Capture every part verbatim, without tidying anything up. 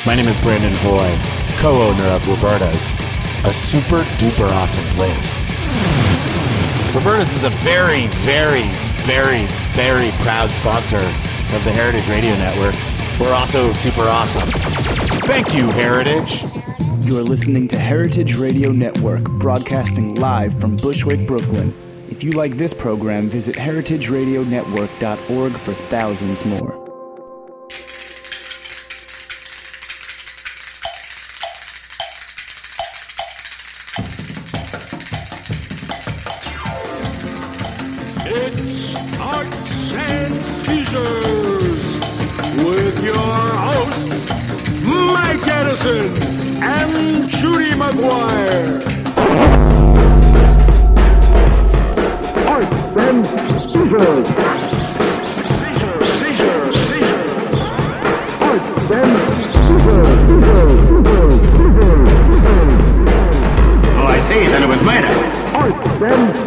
My name is Brandon Hoy, co-owner of Roberta's, a super duper awesome place. Roberta's is a very, very, very, very proud sponsor of the Heritage Radio Network. We're also super awesome. Thank you, Heritage. You're listening to Heritage Radio Network, broadcasting live from Bushwick, Brooklyn. If you like this program, visit heritage radio network dot org for thousands more. It's Arts and Seizures with your hosts, Mike Edison and Judy McGuire. Arts and Seizures. Seizures, seizures, seizures. Arts and Seizures. Seizures, seizures, seizures, seizures. Oh, I see. Then it was murder. Arts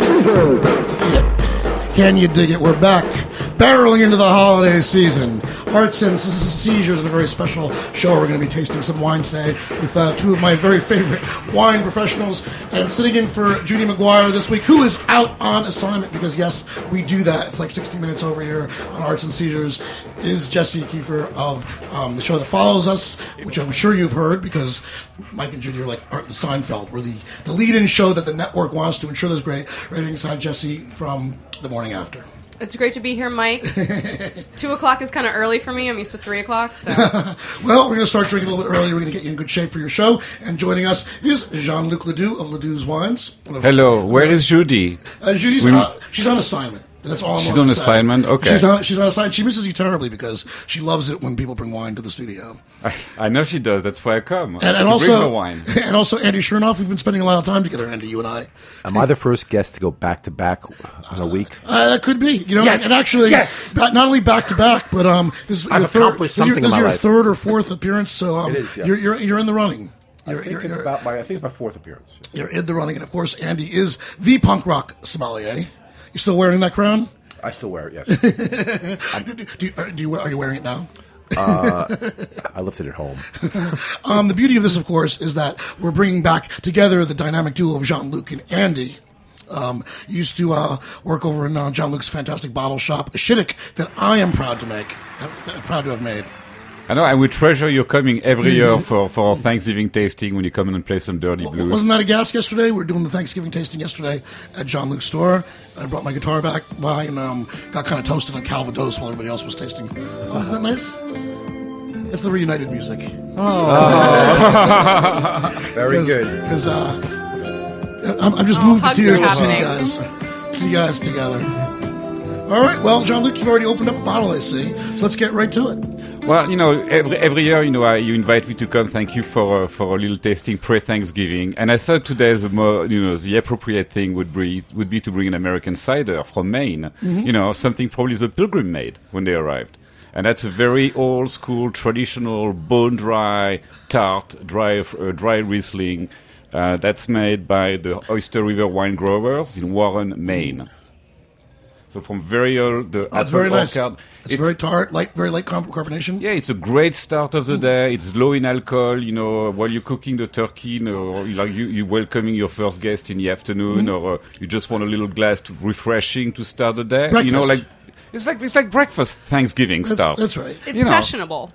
and Seizures. Can you dig it? We're back, barreling into the holiday season. Arts and Seizures, and a very special show. We're going to be tasting some wine today with uh, two of my very favorite wine professionals. And sitting in for Judy McGuire this week, who is out on assignment, because yes, we do that. It's like sixty minutes over here on Arts and Seizures, is Jesse Kiefer of um, the show that follows us, which I'm sure you've heard, because Mike and Judy are like Art and Seinfeld. We're the, the lead-in show that the network wants to ensure there's great ratings. Hi, Jesse, from The Morning After. It's great to be here, Mike. Two o'clock is kind of early for me. I'm used to three o'clock. So. Well, we're going to start drinking a little bit early. We're going to get you in good shape for your show. And joining us is Jean-Luc Ledoux of Ledoux's Wines. Hello. Where is Judy? Uh, Judy's we... uh, she's on assignment. That's all I'm She's on assignment? Okay. She's on, she's on assignment. She misses you terribly because she loves it when people bring wine to the studio. I, I know she does. That's why I come. And, and also, wine. And also Andy Chernoff. We've been spending a lot of time together, Andy, you and I. Am I the first guest to go back to back on a week? Uh, that could be. You know, yes. and, and actually, yes. not only back to back, but um, this is I've your third, accomplished this is your, something this is in my your life. third or fourth appearance. So um, it is, yes. you're, you're you're in the running. You're, I think you're, it's you're, about my. I think it's my fourth appearance. Yes. You're in the running, and of course, Andy is the punk rock sommelier. You still wearing that crown? I still wear it, yes. do, do, you, are, do you, are you wearing it now? uh, I left it at home. um, the beauty of this, of course, is that we're bringing back together the dynamic duo of Jean-Luc and Andy. Um, used to uh, work over in uh, Jean-Luc's fantastic bottle shop, a Shidduch that I am proud to make, uh, proud to have made. I know, and we treasure your coming every year for, for Thanksgiving tasting when you come in and play some Dirty Blues. Wasn't that a gas yesterday? We were doing the Thanksgiving tasting yesterday at Jean-Luc's store. I brought my guitar back by and um, got kind of toasted on Calvados while everybody else was tasting. Oh, isn't that nice? That's the reunited music. Oh. Very good. Because uh, I'm, I'm just oh, moved to tears to see you happening. guys, see you guys together. All right, well, Jean-Luc, you've already opened up a bottle, I see. So let's get right to it. Well, you know, every every year, you know, I, you invite me to come. Thank you for uh, for a little tasting pre-Thanksgiving. And I thought today the more, you know, the appropriate thing would be would be to bring an American cider from Maine. Mm-hmm. You know, something probably the Pilgrim made when they arrived. And that's a very old school, traditional, bone dry, tart, dry uh, dry Riesling. Uh, that's made by the Oyster River Wine Growers in Warren, Maine. So from very old, the oh, it's very nice. Orchard, it's, it's very tart, light, very light carbonation. Yeah, it's a great start of the mm. day. It's low in alcohol. You know, while you're cooking the turkey, you know, or like you you welcoming your first guest in the afternoon, mm. or uh, you just want a little glass to refreshing to start the day. Breakfast. You know, like it's like it's like breakfast Thanksgiving that's, start. That's right. It's you know. sessionable.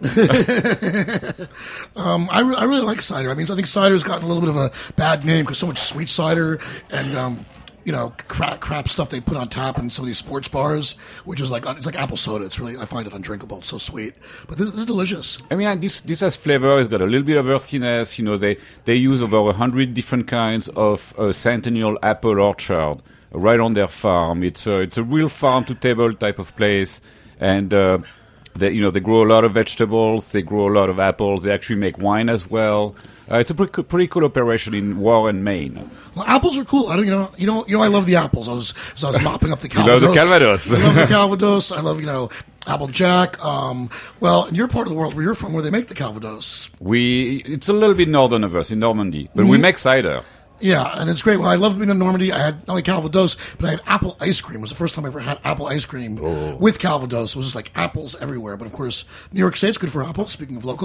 um, I re- I really like cider. I mean, I think cider's gotten a little bit of a bad name because so much sweet cider and. Um, You know, crap, crap stuff they put on tap in some of these sports bars, which is like it's like apple soda. It's really I find it undrinkable. It's so sweet, but this, this is delicious. I mean, this this has flavor. It's got a little bit of earthiness. You know, they they use over a hundred different kinds of uh, Centennial apple orchard right on their farm. It's a it's a real farm to table type of place, and uh, they you know they grow a lot of vegetables. They grow a lot of apples. They actually make wine as well. Uh, it's a pretty cool, pretty cool operation in Warren, Maine. Well, apples are cool. I don't, you know, you know, you know. I love the apples. I was, so I was mopping up the Calvados. You love the Calvados. I love the Calvados. I love, you know, Applejack. Um, well, in your part of the world where you're from, where they make the Calvados, we it's a little bit northern of us in Normandy, but mm-hmm. we make cider. Yeah, and it's great. Well, I love being in Normandy. I had not only Calvados, but I had apple ice cream. It was the first time I ever had apple ice cream oh. with Calvados. It was just like apples everywhere. But of course, New York State's good for apples. Speaking of local.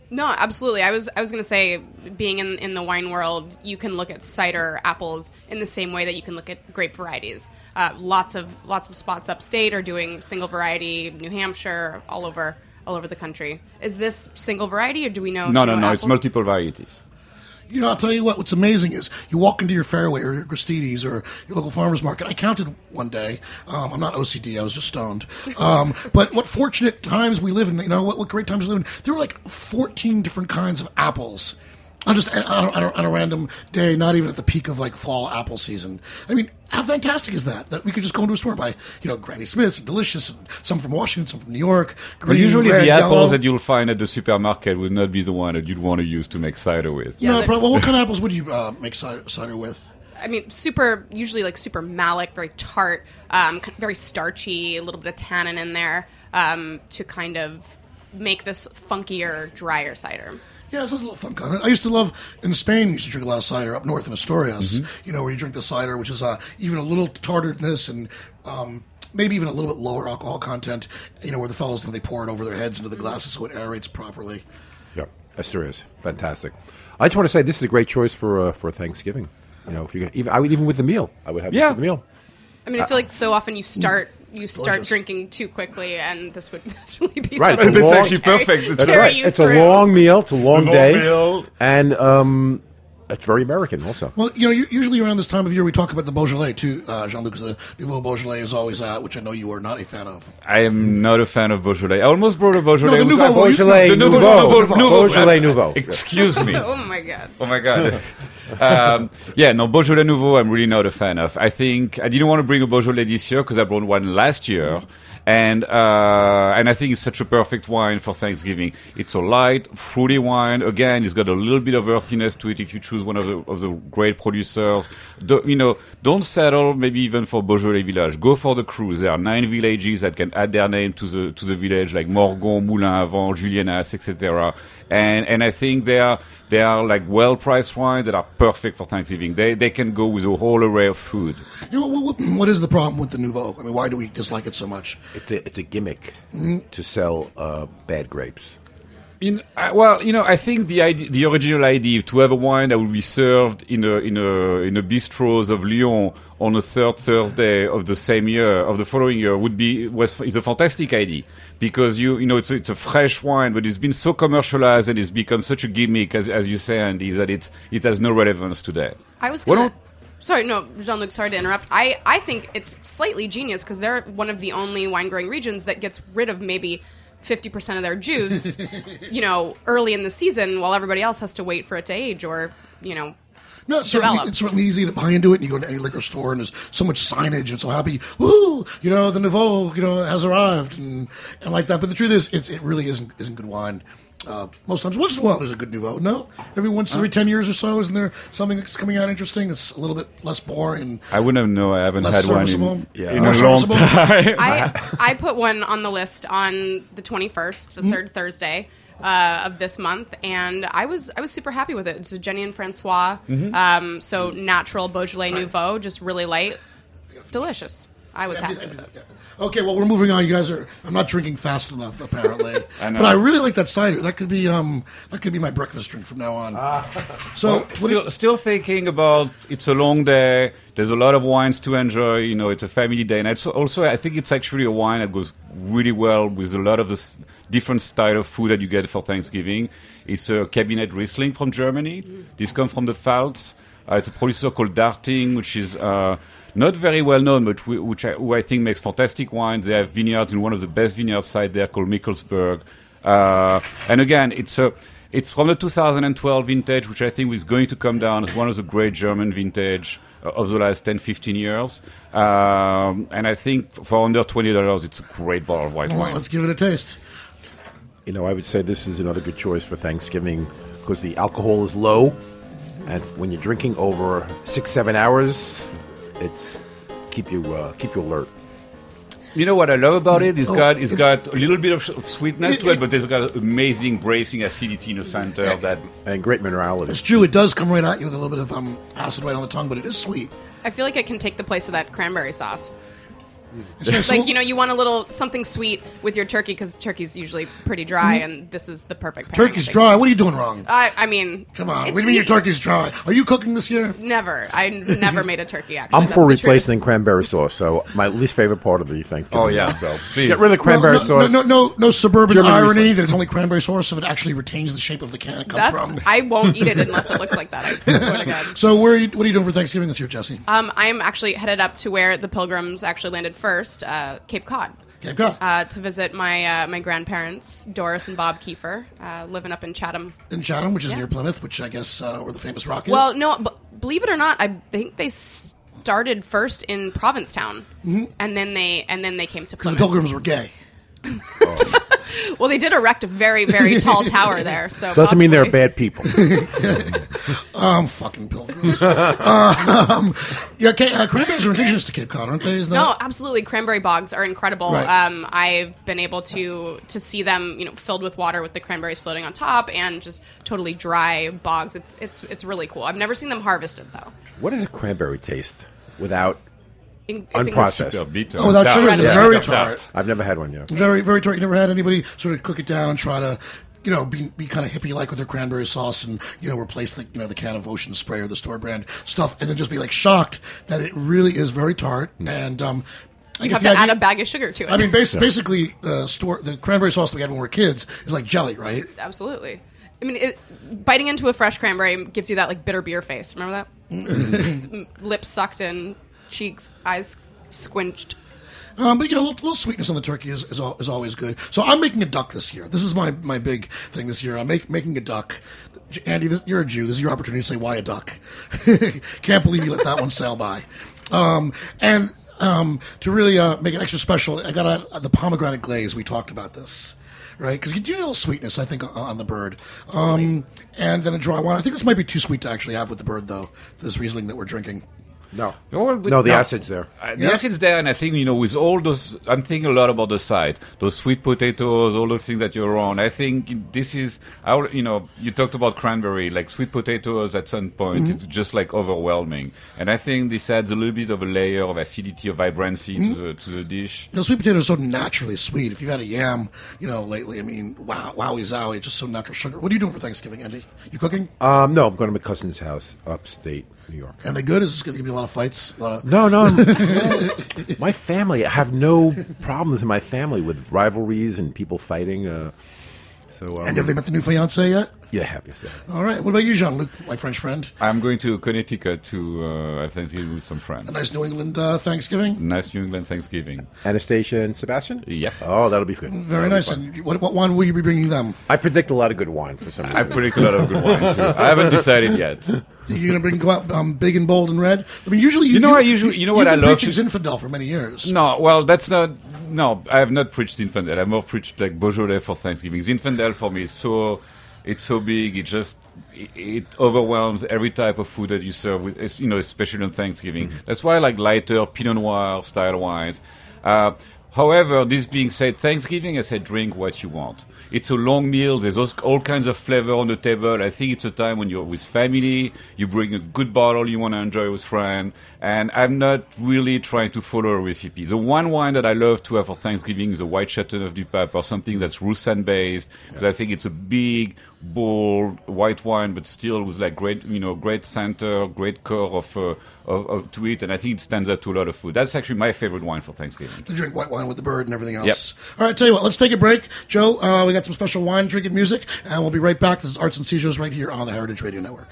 No, absolutely. I was I was going to say, being in, in the wine world, you can look at cider apples in the same way that you can look at grape varieties. Uh, lots of lots of spots upstate are doing single variety, New Hampshire, all over all over the country. Is this single variety, or do we know? No, do no, know no. apples? It's multiple varieties. You know, I'll tell you what, what's amazing is you walk into your Fairway or your Gristedes or your local farmer's market. I counted one day. Um, I'm not O C D. I was just stoned. Um, but what fortunate times we live in. You know, what, what great times we live in. There were like fourteen different kinds of apples. On just on a, on, a, on a random day, not even at the peak of like fall apple season. I mean, how fantastic is that? That we could just go into a store and buy, you know, Granny Smith's and Delicious, and some from Washington, some from New York. Green, But usually red, the yellow. apples that you'll find at the supermarket would not be the one that you'd want to use to make cider with. Yeah, no, they're- probably, well, what kind of apples would you uh, make cider, cider with? I mean, super, usually like super malic, very tart, um, k- very starchy, a little bit of tannin in there, um, to kind of make this funkier, drier cider. Yeah, it has a little funk on it. I used to love, in Spain, we used to drink a lot of cider up north in Asturias, you know, where you drink the cider, which is uh, even a little tartar than this, and um, maybe even a little bit lower alcohol content, you know, where the fellows, they pour it over their heads into the glasses so it aerates properly. Yeah, Asturias, fantastic. I just want to say this is a great choice for uh, for Thanksgiving. You know, if you even I would even with the meal, I would have Yeah. this with the meal. I mean, I feel like so often you start you start delicious. drinking too quickly, and this would definitely be Right, something it's that actually would carry- perfect. That's carry right. you It's through. a long meal. It's a long long day, meal. and um, it's very American also. Well, you know, u- usually around this time of year we talk about the Beaujolais too, uh, Jean-Luc, because the Nouveau Beaujolais is always out, which I know you are not a fan of. I am not a fan of Beaujolais. I almost brought a Beaujolais. No, the with- Nouveau- Beaujolais the Nouveau, Nouveau. Nouveau, Nouveau. Beaujolais Uh, Nouveau. Excuse me. Oh my god! Oh my god. um, yeah, no, Beaujolais Nouveau, I'm really not a fan of. I think I didn't want to bring a Beaujolais this year because I brought one last year. And uh, and I think it's such a perfect wine for Thanksgiving. It's a light, fruity wine. Again, it's got a little bit of earthiness to it if you choose one of the of the great producers. Do, you know, don't settle maybe even for Beaujolais Village. Go for the cruise. There are nine villages that can add their name to the to the village, like Morgon, Moulin Avant, Julienas, et cetera. And and I think they are they are like well priced wines that are perfect for Thanksgiving. They they can go with a whole array of food. You know, what, what, what is the problem with the Nouveau? I mean, why do we dislike it so much? It's a it's a gimmick to sell uh, bad grapes. In, uh, well, you know, I think the idea, the original idea to have a wine that would be served in a in a in a bistros of Lyon on the third Thursday of the same year of the following year would be was is a fantastic idea because you you know it's a, it's a fresh wine, but it's been so commercialized and it's become such a gimmick, as as you say, Andy, that it's it has no relevance today. I was Why gonna. don't- Sorry, no, Jean-Luc, sorry to interrupt. I, I think it's slightly genius because they're one of the only wine-growing regions that gets rid of maybe fifty percent of their juice, you know, early in the season while everybody else has to wait for it to age or, you know, No, it's certainly, develop. it's certainly easy to buy into it, and you go to any liquor store, and there's so much signage, and so happy, woo, you know, the Nouveau, you know, has arrived, and, and like that. But the truth is, it's, it really isn't isn't good wine. Uh, most times, once in a while, there's a good Nouveau. No, every once every ten years or so, isn't there something that's coming out interesting? It's a little bit less boring and I wouldn't know. I haven't less had one serviceable. in, Yeah. in More a long serviceable. time. I I put one on the list on the twenty-first, the third Thursday uh, of this month, and I was I was super happy with it. It's a Jenny and Francois, um, so natural Beaujolais Nouveau, just really light, delicious. I was Yeah, happy. do that, with do it. that, yeah. Okay, well, we're moving on. You guys are. I'm not drinking fast enough, apparently. I know. But I really like that cider. That could be um. That could be my breakfast drink from now on. so, what do you- Still, still thinking about it's a long day. There's a lot of wines to enjoy. You know, it's a family day, and also, also I think it's actually a wine that goes really well with a lot of the s- different style of food that you get for Thanksgiving. It's a Cabinet Riesling from Germany. This comes from the Pfalz. Uh, it's a producer called Darting, which is uh, not very well known, but whi- which I, who I think makes fantastic wines. They have vineyards in one of the best vineyard sites there called Mikkelsberg. Uh, and again, it's a it's from the two thousand twelve vintage, which I think is going to come down as one of the great German vintage uh, of the last ten, fifteen years. Um, and I think for under twenty dollars, it's a great bottle of white well, wine. let's give it a taste. You know, I would say this is another good choice for Thanksgiving because the alcohol is low, and when you're drinking over six, seven hours, it's keep you uh, keep you alert. You know what I love about it? It's Oh, got it's it- got a little bit of sh- of sweetness It- to it, it- but it's got amazing bracing acidity in the center of that. And great minerality. It's true. It does come right at you with a little bit of um, acid right on the tongue, but it is sweet. I feel like it can take the place of that cranberry sauce. It's nice. Like, So- you know, you want a little something sweet with your turkey because turkey's usually pretty dry, and this is the perfect pairing. turkey's I think. dry. What are you doing wrong? I, I mean, Come on. it's What do you mean your me. turkey's dry? Are you cooking this year? Never. I never made a turkey. Actually, I'm That's for the replacing truth. cranberry sauce. So my least favorite part of the Thanksgiving. Oh, yeah. So Please. get rid of the cranberry Well, no, sauce. No, no, no, no suburban German irony Riesling. that it's only cranberry sauce if it actually retains the shape of the can it comes That's. from. I won't eat it unless it looks like that. I swear to God. So where are you, what are you doing for Thanksgiving this year, Jesse? Um, I'm actually headed up to where the Pilgrims actually landed first, uh, Cape Cod. Cape Cod. Uh, to visit my uh, my grandparents, Doris and Bob Kiefer, uh, living up in Chatham. in Chatham, which is yeah. near Plymouth, which I guess uh, where the famous rock is. Well, no, b- believe it or not, I think they started first in Provincetown, and then they and then they came to because the Plymouth. Pilgrims were gay. Well, they did erect a very very tall tower there, so Doesn't mean they're possibly- bad people. Um, fucking Pilgrims. um, yeah, okay, uh, cranberries are indigenous to Cape Cod, aren't they? Isn't No, that- absolutely. Cranberry bogs are incredible. Right. Um, I've been able to to see them, you know, filled with water with the cranberries floating on top, and just totally dry bogs. It's it's it's really cool. I've never seen them harvested though. What does a cranberry taste without? In- it's in- Unprocessed. Super bitter. Oh, without sugar, it's Yeah. very Super tart. I've never had one yet. Very, very tart. You never had anybody sort of cook it down and try to, you know, be be kind of hippie-like with their cranberry sauce and, you know, replace the, you know, the can of Ocean Spray or the store brand stuff and then just be, like, shocked that it really is very tart and, um... I You guess have the to add idea- a bag of sugar to it. I mean, bas- basically, the store, the cranberry sauce that we had when we were kids is like jelly, right? Absolutely. I mean, it, biting into a fresh cranberry gives you that like bitter beer face. Remember that? Lips sucked in, cheeks, eyes squinched. Um, but you know, a little, little sweetness on the turkey is, is, al- is always good. So I'm making a duck this year. This is my, my big thing this year. I'm make, making a duck. Andy, this, you're a Jew. This is your opportunity to say why a duck. Can't believe you let that one sail by. Um, and um, to really uh, make it extra special, I got a, the pomegranate glaze. We talked about this. Right, because you do need a little sweetness, I think, on- on the bird, um, and then a dry wine. I think this might be too sweet to actually have with the bird, though. This Riesling that we're drinking. No, Oh, but- no, the no. acid's there. Uh, the Yeah. acid's there, and I think, you know, with all those, I'm thinking a lot about the side, those sweet potatoes, all the things that you're on. I think this is, our, you know, you talked about cranberry, like sweet potatoes at some point, Mm-hmm. it's just like overwhelming. And I think this adds a little bit of a layer of acidity, of vibrancy Mm-hmm. to the to the dish. You know, sweet potatoes are so naturally sweet. If you've had a yam, you know, lately, I mean, wow, wowie zowie, just so natural sugar. What are you doing for Thanksgiving, Andy? You cooking? Um, no, I'm going to my cousin's house, upstate New York. Are they good? Is this going to give you a lot of fights? A lot of No, no. My family, I have no problems in my family with rivalries and people fighting. Uh, so, um, And have they met the new fiance yet? yeah, have yes, yeah. All right. What about you, Jean-Luc, my French friend? I'm going to Connecticut to uh, have Thanksgiving with some friends. A nice New England uh, Thanksgiving. Nice New England Thanksgiving. Anastasia and Sebastian? Yeah. Oh, that'll be good. Very That'll be nice. fun. And what, what wine will you be bringing them? I predict a lot of good wine for some reason. I predict a lot of good wine too. I haven't decided yet. You're going to bring go out um, big and bold and red. I mean, usually you, You know, I usually- you know what you've I been love preaching to- Zinfandel for many years. No, well, that's not. No, I have not preached Zinfandel. I've more preached like Beaujolais for Thanksgiving. Zinfandel for me is so. It's so big. It just it, it overwhelms every type of food that you serve with. es- You know, especially on Thanksgiving. That's why I like lighter Pinot Noir style wines. Uh, however, this being said, Thanksgiving, I said, drink what you want. It's a long meal. There's all, all kinds of flavor on the table. I think it's a time when you're with family. You bring a good bottle you want to enjoy with friends. And I'm not really trying to follow a recipe. The one wine that I love to have for Thanksgiving is a White Chateauneuf du Pape or something that's Roussanne based. Because I think it's a big, bold white wine, but still with like great, you know, great center, great core of, uh, of, of to it. And I think it stands out to a lot of food. That's actually my favorite wine for Thanksgiving. To drink white wine with the bird and everything else. All right, tell you what, let's take a break. Joe, uh, we got some special wine drinking music, and we'll be right back. This is Arts and Seizures right here on the Heritage Radio Network.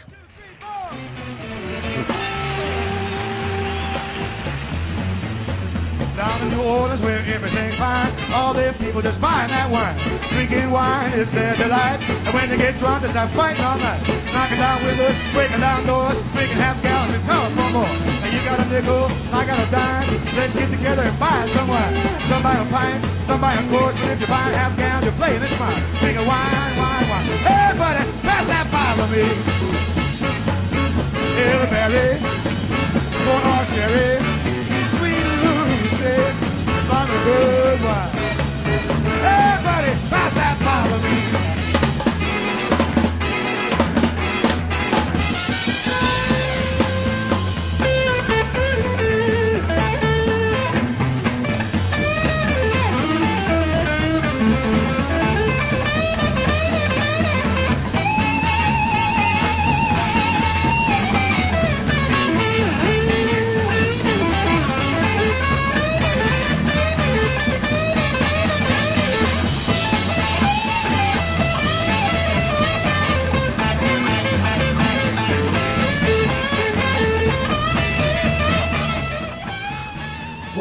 Down in New Orleans where everything's fine, all them people just buying that wine. Drinking wine is their delight, and when they get drunk they start fighting all night. Knocking down windows, breaking down doors, drinking half gallons and coming for more. And you got a nickel, I got a dime, let's get together and buy some wine. Somebody a pint, somebody a quart, but if you buy half gallons you're playing it smart. Drinking wine, wine, wine. Hey buddy, pass that bottle to me. Elderberry, corn or sherry, sweet Lucy, I'm a good wine. Hey, buddy, pass that bottle to me.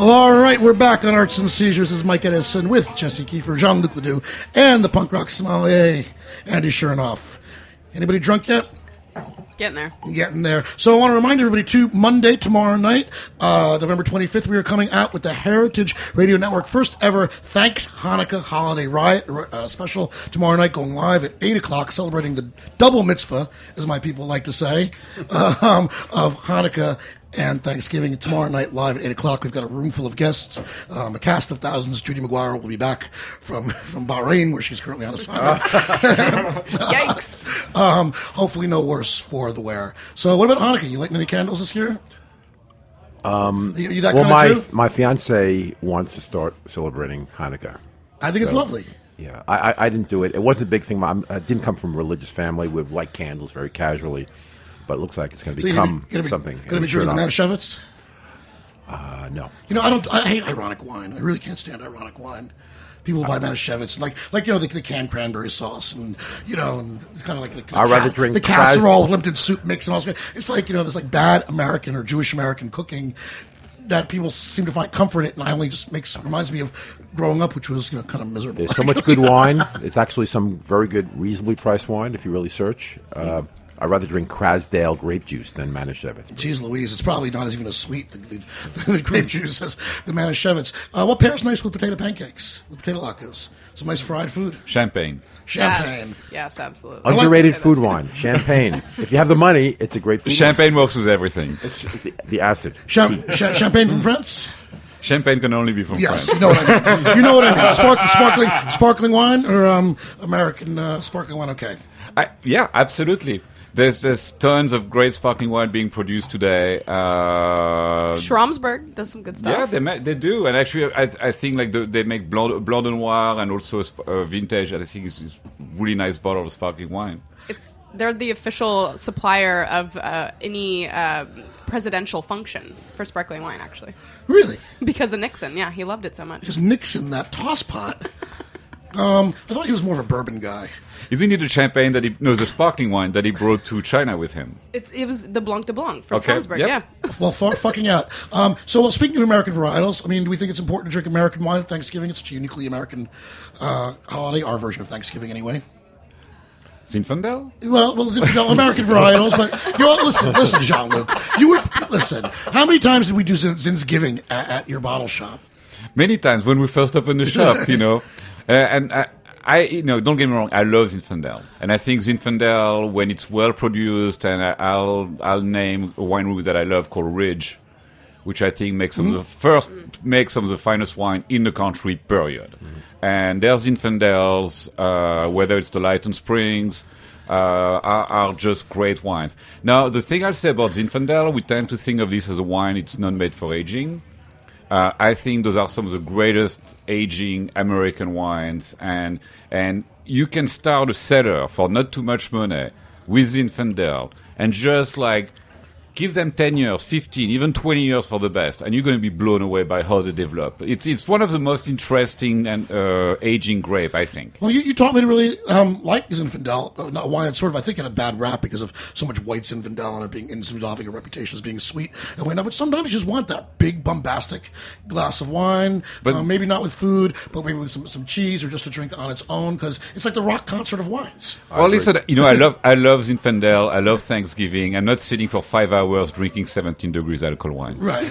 All right, we're back on Arts and Seizures. This is Mike Edison with Jesse Kiefer, Jean-Luc Ledoux, and the punk rock sommelier, Andy Chernoff. Anybody drunk yet? Getting there. Getting there. So I want to remind everybody, too, Monday, tomorrow night, uh, November twenty-fifth, we are coming out with the Heritage Radio Network first ever Thanks Hanukkah Holiday Riot uh, special tomorrow night, going live at eight o'clock, celebrating the double mitzvah, as my people like to say, um, of Hanukkah and Thanksgiving. Tomorrow night, live at eight o'clock. We've got a room full of guests, um, a cast of thousands. Judy McGuire will be back from, from Bahrain, where she's currently on assignment. Yikes. um, hopefully no worse for the wear. So what about Hanukkah? You lighting any candles this year? Um, you, you that well, kind my of my fiance wants to start celebrating Hanukkah. I think it's So, lovely. Yeah, I, I, I didn't do it. It wasn't a big thing. I'm- I didn't come from a religious family. We light candles very casually, but it looks like it's going to So you're become gonna be, gonna be, something. Going to be drinking the Manischewitz? Uh, no. You know, I don't. I hate ironic wine. I really can't stand ironic wine. People buy Manischewitz, like like you know the, the canned cranberry sauce, and you know, and it's kind of like the, the, I'd rather ca- drink the Kras- casserole with limited soup mix and all. This. It's like you know, this like bad American or Jewish American cooking that people seem to find comfort in. And I only just makes reminds me of growing up, which was you know kind of miserable. There's so much good wine. It's actually some very good, reasonably priced wine if you really search. Uh, I'd rather drink Krasdale grape juice than Manischewitz. Jeez Louise, it's probably not as even as sweet, the, the, the grape juice as the Manischewitz. Uh, what pairs nice with potato pancakes, with potato latkes? Some nice fried food. Champagne. Champagne. Yes, yes, absolutely. Underrated I like food that. wine, champagne. If you have the money, it's a great food Champagne works with everything. wine. It's, it's the, the acid. Cham- cha- champagne from France? Champagne can only be from Yes, France. you know what I mean. You know what I mean. Spark- sparkling, sparkling wine or um, American uh, sparkling wine? Okay. I, yeah, absolutely. There's there's tons of great sparkling wine being produced today. Uh, Schramsberg does some good stuff. yeah, they ma- they do, and actually, I I think like the, they make Blanc, Blanc de Noir and also sp- uh, vintage. I think it's, it's really nice bottle of sparkling wine. It's they're the official supplier of uh, any uh, presidential function for sparkling wine, actually, Really? because of Nixon. Yeah, he loved it so much. Just Nixon, that toss pot. Um, I thought he was more of a bourbon guy. Isn't it the champagne that he no the sparkling wine that he brought to China with him? It's it was the Blanc de Blanc from Okay, Schramsberg. yep. Yeah, Well, fu- fucking out. Um, so, well, speaking of American varietals, I mean, do we think it's important to drink American wine at Thanksgiving? It's such a uniquely American uh, holiday, our version of Thanksgiving, anyway. Zinfandel? Well, well, no, American varietals, but you know, listen, listen, Jean-Luc, you would listen. How many times did we do Zin- Zinsgiving at, at your bottle shop? Many times when we first opened the shop, you know, uh, and I, I, you know, don't get me wrong, I love Zinfandel, and I think Zinfandel, when it's well produced, and I, I'll I'll name a winery that I love called Ridge, which I think makes some of the first makes some of the finest wine in the country. Period. And their Zinfandels, uh, whether it's the Lighton Springs, uh, are, are just great wines. Now, the thing I'll say about Zinfandel, we tend to think of this as a wine; it's not made for aging. Uh, I think those are some of the greatest aging American wines, and and you can start a cellar for not too much money with Zinfandel, and just like give them ten years, fifteen, even twenty years for the best, and you're going to be blown away by how they develop. It's it's one of the most interesting and uh, aging grape, I think. Well, you, you taught me to really um, like Zinfandel, uh, not wine. It's sort of, I think, had a bad rap because of so much white Zinfandel and it being Zinfandel having a reputation as being sweet and whatnot. But sometimes you just want that big, bombastic glass of wine, But- uh, maybe not with food, but maybe with some, some cheese or just a drink on its own, because it's like the rock concert of wines. Well, listen, you know, I love I love Zinfandel. I love Thanksgiving. I'm not sitting for five hours drinking seventeen degrees alcohol wine. Right.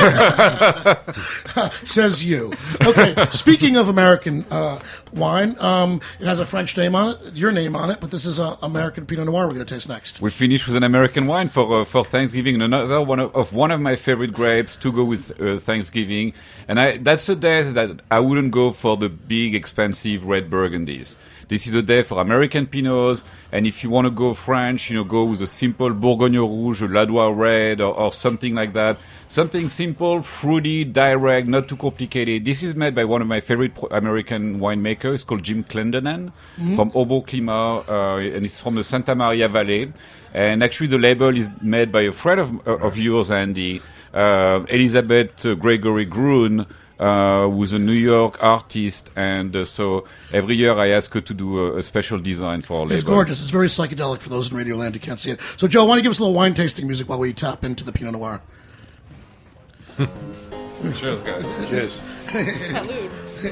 Says you. Okay, speaking of American uh, wine, um, it has a French name on it, your name on it, but this is uh, American Pinot Noir we're going to taste next. We finish with an American wine for uh, for Thanksgiving. Another one of, of one of my favorite grapes to go with uh, Thanksgiving, and I that's a day that I wouldn't go for the big expensive red Burgundies. This is a day for American Pinots, and if you want to go French, you know, go with a simple Bourgogne Rouge, a Ladois Red, or, or something like that. Something simple, fruity, direct, not too complicated. This is made by one of my favorite pro- American winemakers. It's called Jim Clendenin from Obo Climat, uh, and it's from the Santa Maria Valley. And actually, the label is made by a friend of, of yours, Andy, uh, Elizabeth uh, Gregory Grun, Uh, who's a New York artist, and uh, so every year I ask her to do a, a special design for our label. It's gorgeous. It's very psychedelic for those in Radio Land who can't see it. So, Joe, why don't you give us a little wine tasting music while we tap into the Pinot Noir? Cheers, guys. Cheers. Salud.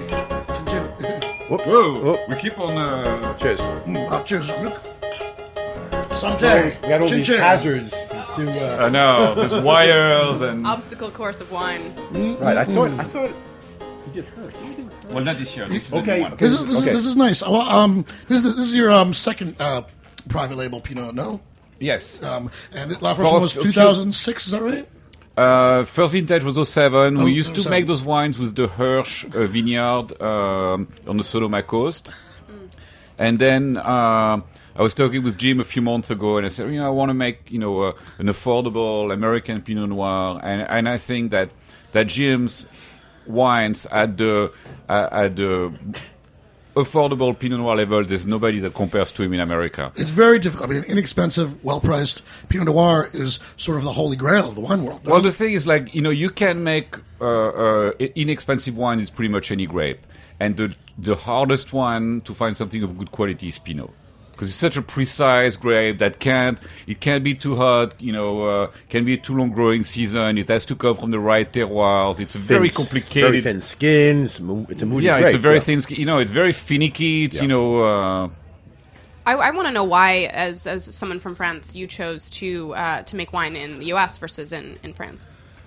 Whoop. Whoa, we keep on. Uh, Cheers. Mm, uh, cheers, Jean-Luc. Santé. We had all Chin these chin. hazards to. Uh, I know there's wires and. Obstacle course of wine. right. I thought. I thought you did hurt. Well, not this year. This is Okay. the new one. This is this, Okay. is this is nice. Well, um, this is this is your um second uh private label Pinot, no? Yes. Um, and the- la first For one was a few- two thousand six. Is that right? Uh, first vintage was oh seven. Oh, we used to oh seven. make those wines with the Hirsch uh, vineyard um, on the Sonoma coast. And then uh, I was talking with Jim a few months ago, and I said, you know, I want to make, you know, uh, an affordable American Pinot Noir, and and I think that that Jim's wines at the uh, at the affordable Pinot Noir level, there's nobody that compares to him in America. It's very difficult. I mean, inexpensive, well-priced Pinot Noir is sort of the holy grail of the wine world. no? Well, the thing is, like, you know, you can make uh, uh, inexpensive wine is pretty much any grape. And the the hardest one to find something of good quality is Pinot. Because it's such a precise grape that can't, it can't be too hot, you know, uh, can be a too long growing season. It has to come from the right terroirs. It's a very Thin- complicated. Very thin skin. It's a, mo- it's a moody Yeah, grape. it's a very yeah. thin skin. You know, it's very finicky. It's, Yeah. you know, uh, I, I want to know why, as as someone from France, you chose to uh, to make wine in the U S versus in, in France.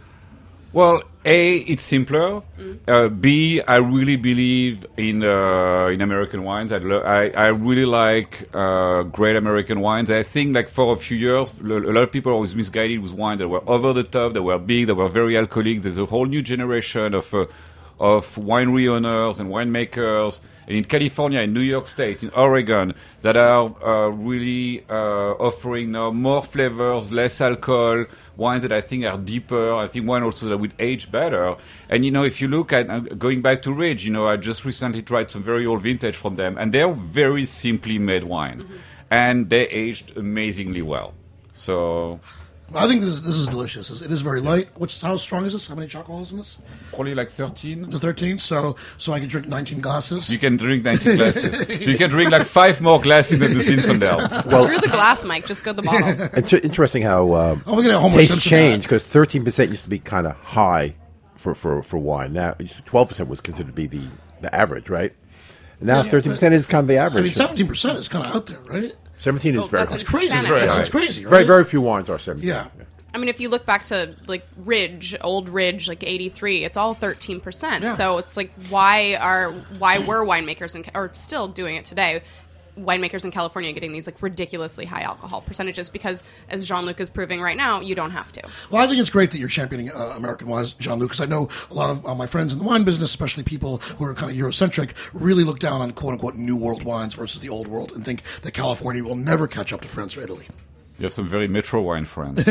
well, A, it's simpler. Uh, B, I really believe in uh, in American wines. I, lo- I, I really like uh, great American wines. I think, like, for a few years, a lot of people are always misguided with wines that were over the top, that were big, that were very alcoholic. There's a whole new generation of uh, of winery owners and winemakers, and in California, in New York State, in Oregon, that are uh, really uh, offering now more flavors, less alcohol, wines that I think are deeper. I think wine also that would age better. And, you know, if you look at, uh, going back to Ridge, you know, I just recently tried some very old vintage from them, and they're very simply made wine. And they aged amazingly well. So, I think this is this is delicious. It is very light. What's how strong is this? How many alcohols in this? probably like thirteen. It's thirteen. So so I can drink nineteen glasses. You can drink ninety glasses. So you can drink like five more glasses than the Zinfandel. Screw the glass, Mike. Just go the bottle. It's interesting how um, Oh, we're gonna have Homer tastes Simpson change ad. because thirteen percent used to be kind of high for, for, for wine. Now twelve percent was considered to be the, the average, right? And now Yeah, thirteen percent is kind of the I average. mean, seventeen percent is kind of out there, right? seventeen is Oh, very that's high. Crazy. Insanity. That's, High. that's crazy, right? Very very few wines are seventeen. Yeah. I mean, if you look back to like Ridge, old Ridge, like eighty-three, it's all thirteen percent. Yeah. So it's like, why are why were winemakers in, or still doing it today? Winemakers in California getting these like ridiculously high alcohol percentages because, as Jean-Luc is proving right now, you don't have to. Well, I think it's great that you're championing uh, American wines, Jean-Luc, because I know a lot of uh, my friends in the wine business, especially people who are kind of Eurocentric, really look down on quote-unquote New World wines versus the Old World and think that California will never catch up to France or Italy. You have some very metro wine friends.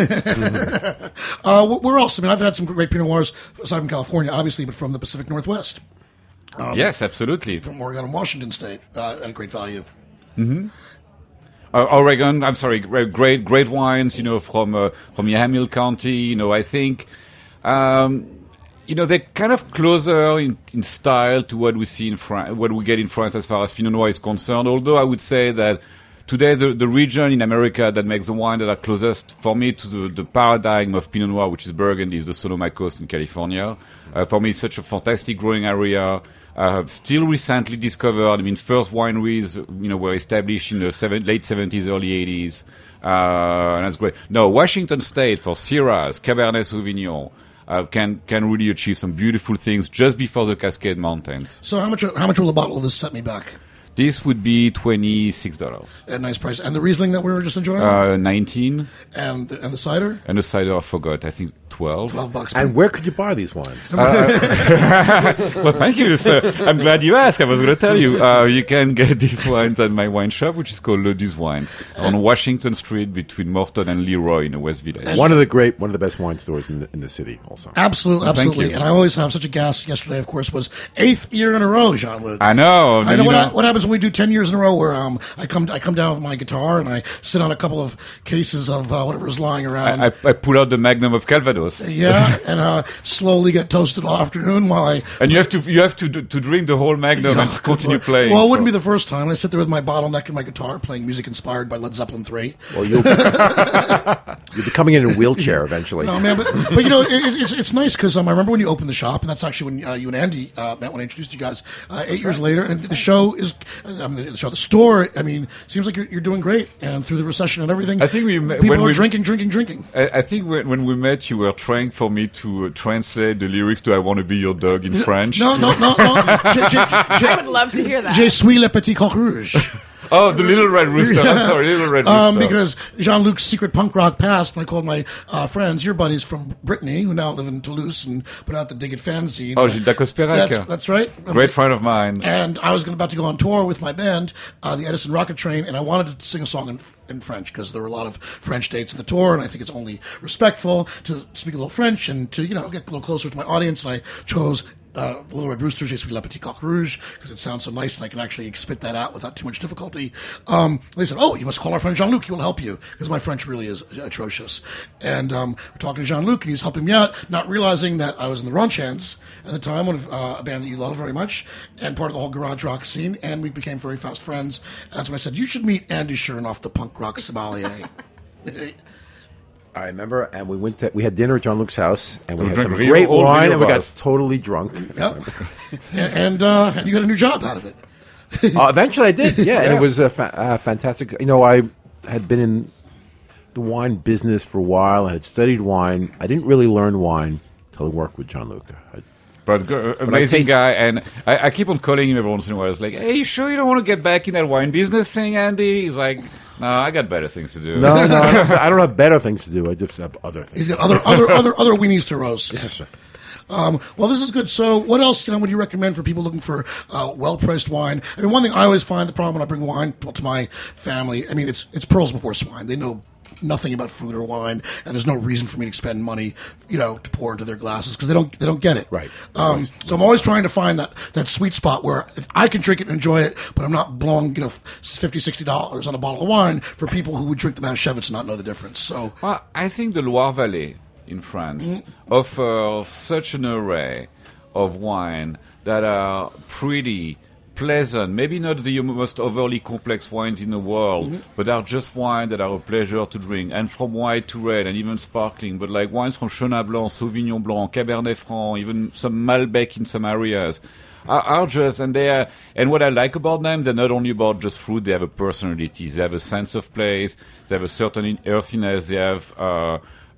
Uh, wh- where else? I mean, I've had some great Pinot Noirs aside from California, obviously, but from the Pacific Northwest, Yes, absolutely. from Oregon and Washington State, uh, at a great value. Uh, Oregon, I'm sorry, great, great, great wines, you know, from uh, from Yamhill County. You know, I think, um, you know, they're kind of closer in, in style to what we see in France, what we get in France as far as Pinot Noir is concerned. Although I would say that today the, the region in America that makes the wine that are closest for me to the, the paradigm of Pinot Noir, which is Burgundy, is the Sonoma Coast in California. Uh, for me, it's such a fantastic growing area. Uh, still recently discovered. I mean, first wineries, you know, were established in the seven, late seventies, early eighties. Uh, and that's great. No, Washington State for Syrahs, Cabernet Sauvignon, uh, can can really achieve some beautiful things just before the Cascade Mountains. So how much how much will a bottle of this set me back? This would be twenty-six dollars. At a nice price. And the Riesling that we were just enjoying? Uh, nineteen. and and the cider? And the cider, I forgot. I think twelve. twelve bucks. And where could you buy these wines? Well, thank you, sir. I'm glad you asked. I was going to tell you. Uh, you can get these wines at my wine shop, which is called Lodus Wines, on Washington Street between Morton and Leroy in the West Village. One of the great, one of the best wine stores in the, in the city, also. Absolutely, Thank absolutely. you. And I always have such a gas. Yesterday, of course, was eighth year in a row, Jean-Luc. I know. I know you what, know- I, what happens when we do ten years in a row where um, I come I come down with my guitar and I sit on a couple of cases of uh, whatever is lying around. I, I pull out the Magnum of Calvados. Carlos. Yeah, and uh, slowly get toasted all afternoon while I. And you have to you have to to drink the whole Magnum and continue playing. Well, it wouldn't be the first time. I sit there with my bottleneck and my guitar, playing music inspired by Led Zeppelin three. Well, you'll, you'll be coming in a wheelchair eventually. No, man, but, but you know, it, it's it's nice because um, I remember when you opened the shop, and that's actually when uh, you and Andy uh, met when I introduced you guys uh, eight years later. And the show is, I mean, the show, the store. I mean, seems like you're, you're doing great, and through the recession and everything, I think we people when are we, drinking, drinking, drinking. I, I think when, when we met, you were trying for me to uh, translate the lyrics to "I Want to Be Your Dog" in French. No, no, no, no. Je, je, je, I would love to hear that. Je suis le petit coq rouge. Oh, the Little Red Rooster. I'm sorry, Little Red Rooster. Um, because Jean-Luc's secret punk rock past, and I called my uh, friends, your buddies from Brittany, who now live in Toulouse and put out the Dig It fanzine. Oh, Gilles Dacosperac. That's, that's right. Great friend of mine. And I was about to go on tour with my band, uh, the Edison Rocket Train, and I wanted to sing a song in, in French because there were a lot of French dates in the tour, and I think it's only respectful to speak a little French and to, you know, get a little closer to my audience, and I chose Uh, Little Red Rooster, Je suis le petit coq rouge, because it sounds so nice and I can actually spit that out without too much difficulty. Um, they said, oh, you must call our friend Jean-Luc, he will help you, because my French really is atrocious. And um, we're talking to Jean-Luc, and he's helping me out, not realizing that I was in the Wrong Chance at the time, one of uh, a band that you love very much, and part of the whole garage rock scene, and we became very fast friends. That's when I said, you should meet Andy Chernoff, the punk rock sommelier. I remember, and we went to, we had dinner at John-Luc's house, and we We had drank some real- great old wine, Rio and we got Vaz. totally drunk. Yep. and uh, you got a new job out of it. uh, eventually, I did, yeah, and Yeah. it was uh, fa- uh, fantastic. You know, I had been in the wine business for a while, and had studied wine. I didn't really learn wine until I worked with John-Luc. I, But go, amazing taste- guy, and I, I keep on calling him every once in a while. It's like, hey, you sure you don't want to get back in that wine business thing, Andy? He's like, no, I got better things to do. no, no, I don't, I don't have better things to do. I just have other things. He's got other other other other weenies to roast. Yes, sir. Um, well, this is good. So, what else, John, would you recommend for people looking for uh, well-priced wine? I mean, one thing I always find the problem when I bring wine to, to my family. I mean, it's it's pearls before swine. They know nothing about food or wine, and there's no reason for me to spend money, you know, to pour into their glasses because they don't they don't get it. Right. Um, so I'm always trying to find that, that sweet spot where I can drink it and enjoy it, but I'm not blowing, you know, fifty dollars, sixty dollars on a bottle of wine for people who would drink the Manischewitz and not know the difference. So. Well, I think the Loire Valley in France Mm-hmm. offers such an array of wine that are pretty pleasant, maybe not the most overly complex wines in the world, Mm-hmm. but are just wine that are a pleasure to drink, and from white to red, and even sparkling, but like wines from Chenin Blanc, Sauvignon Blanc, Cabernet Franc, even some Malbec in some areas, are, are just, and they are, and what I like about them, they're not only about just fruit, they have a personality, they have a sense of place, they have a certain earthiness, they have uh,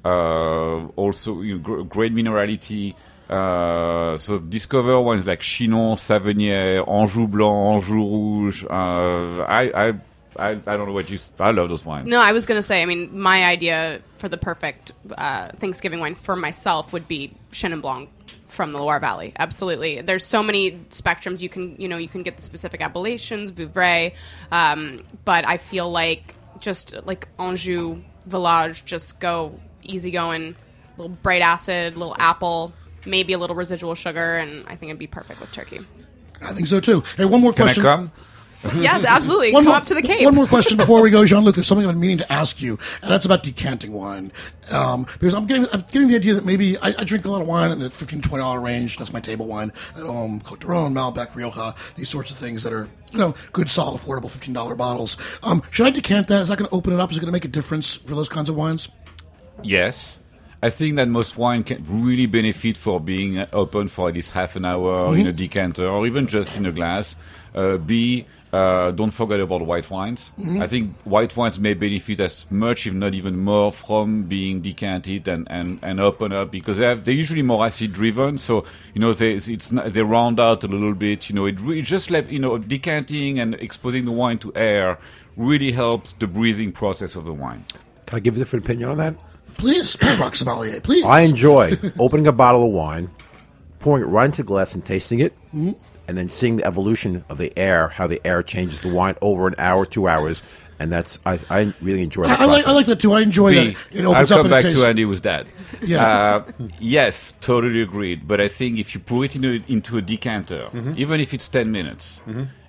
uh, also you know, gr- great minerality. Uh, so discover ones like Chinon, Savenier, Anjou Blanc, Anjou Rouge. Uh, I, I, I, I don't know what you. I love those wines. No, I was going to say, I mean, my idea for the perfect uh, Thanksgiving wine for myself would be Chenin Blanc from the Loire Valley. Absolutely. There's so many spectrums. You can, you know, you can get the specific appellations, Vouvray, um, but I feel like just like Anjou, Village, just go easy going, little bright acid, little apple, maybe a little residual sugar, and I think it'd be perfect with turkey. I think so too. Hey, one more Can question. I come? Yes, absolutely. One Come more, up to the Cape. One more question before we go, Jean-Luc. There's something I've been meaning to ask you, and that's about decanting wine. Um, because I'm getting, I'm getting the idea that maybe I, I drink a lot of wine in the fifteen to twenty dollars range. That's my table wine at home. Côte d'Aron, Malbec, Rioja, these sorts of things that are, you know, good, solid, affordable fifteen dollars bottles. Um, should I decant that? Is that going to open it up? Is it going to make a difference for those kinds of wines? Yes. I think that most wine can really benefit for being open for at least half an hour Mm-hmm. in a decanter or even just in a glass. Uh, B, uh, don't forget about white wines. Mm-hmm. I think white wines may benefit as much, if not even more, from being decanted and, and, and open up because they have, they're usually more acid driven. So, you know, they, it's not, they round out a little bit. You know, it really just like, you know, decanting and exposing the wine to air really helps the breathing process of the wine. Can I give a different opinion on that? Please, Rock Sommelier, please. I enjoy opening a bottle of wine, pouring it right into a glass and tasting it, Mm-hmm. and then seeing the evolution of the air, how the air changes the wine over an hour, two hours, and that's I, I really enjoy that I, I like process. I like that too. I enjoy B, that it opens I'll up come and back it tastes. to Andy with that. Yeah. Uh, yes, totally agreed. But I think if you pour it in a, into a decanter, even if it's ten minutes,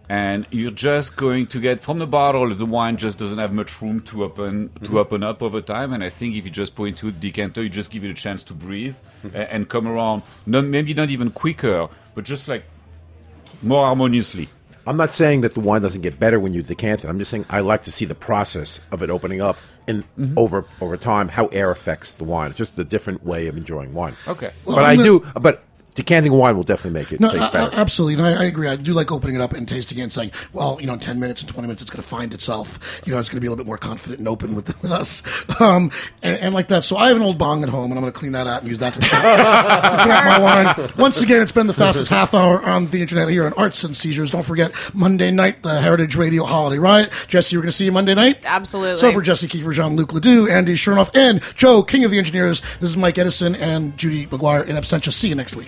and you're just going to get from the bottle. The wine just doesn't have much room to open to mm-hmm. open up over time. And I think if you just pour into a decanter, you just give it a chance to breathe mm-hmm. and, and come around. Not maybe not even quicker, but just like more harmoniously. I'm not saying that the wine doesn't get better when you decant it. I'm just saying I like to see the process of it opening up and mm-hmm. over over time how air affects the wine. It's just a different way of enjoying wine. Okay, well, but I, I do, but. Decanting wine will definitely make it no, taste better. I, absolutely. No, I, I agree. I do like opening it up and tasting it and saying, well, you know, in ten minutes and twenty minutes, it's going to find itself. You know, it's going to be a little bit more confident and open with, with us. Um, and, and like that. So I have an old bong at home, and I'm going to clean that out and use that to clean out my wine. Once again, it's been the fastest half hour on the internet here on Arts and Seizures. Don't forget, Monday night, the Heritage Radio Holiday Riot. Jesse, we're going to see you Monday night? Absolutely. So for Jesse Kiefer, Jean-Luc Ledoux, Andy Chernoff, and Joe, King of the Engineers, this is Mike Edison and Judy McGuire in absentia. See you next week.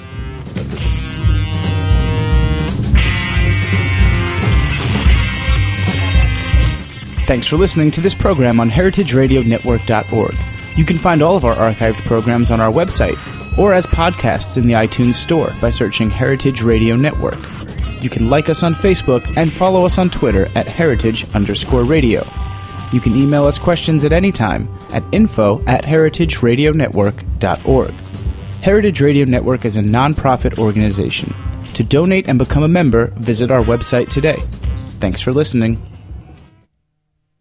Thanks for listening to this program on heritage radio network dot org. You can find all of our archived programs on our website or as podcasts in the iTunes Store by searching Heritage Radio Network. You can like us on Facebook and follow us on Twitter at heritage underscore radio. You can email us questions at any time at info at heritage radio network dot org. Heritage Radio Network is a non-profit organization. To donate and become a member, visit our website today. Thanks for listening.